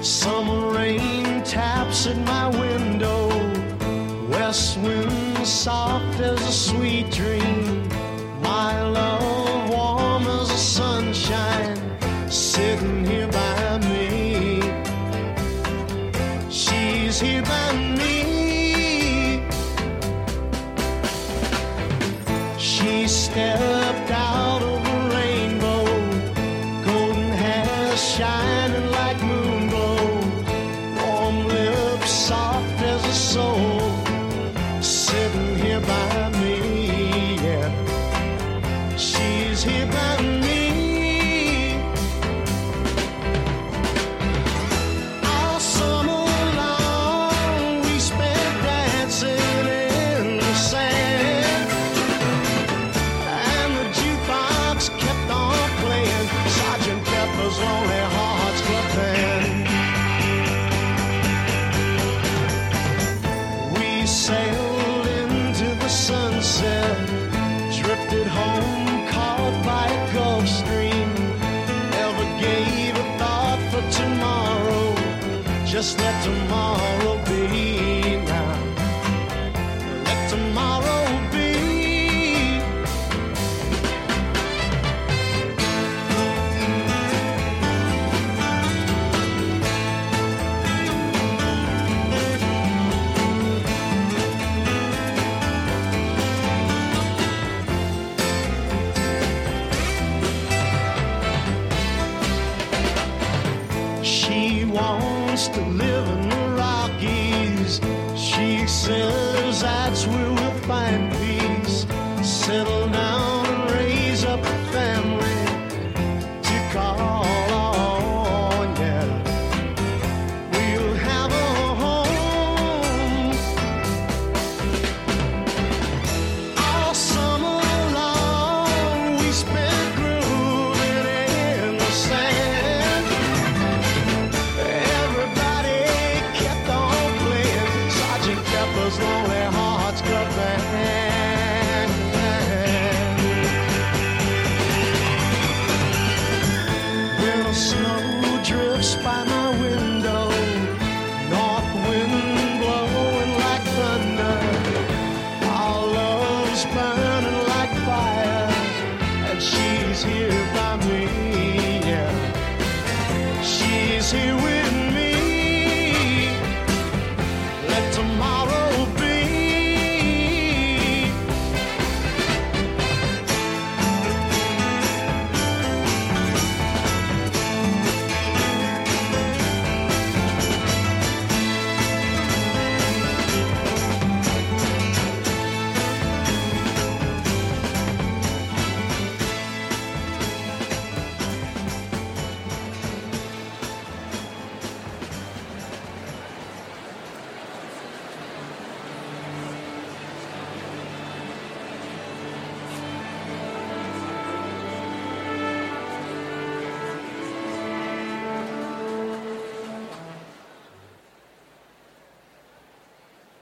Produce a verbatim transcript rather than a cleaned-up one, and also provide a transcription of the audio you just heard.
Summer rain taps at my window, west wind soft as a sweet dream. My love warm as the sunshine, sitting here by me. She's here by me. She stepped out of the rainbow, golden hair shining like moonglow, warm lips soft as a soul, sitting here by me, yeah. She's here by me. All summer long we spent dancing in the sand, and the jukebox kept on playing Sergeant Pepper's Lonely Hearts Club Band. We sailed into the sunset, drifted home caught by a Gulf Stream. Never gave a thought for tomorrow, just let tomorrow be now. Let tomorrow be. She wants to live in the Rockies. She says that's where we'll find peace. Settle down and raise up a family to call on, yeah. We'll have a home. All summer long we spent grooving in the sand. Everybody kept on playing Sergeant Pepper's Lonely Hearts Club Band. When the snow drifts by my window, north wind blowing like thunder, our love's burning like fire, and she's here by me, yeah. She's here with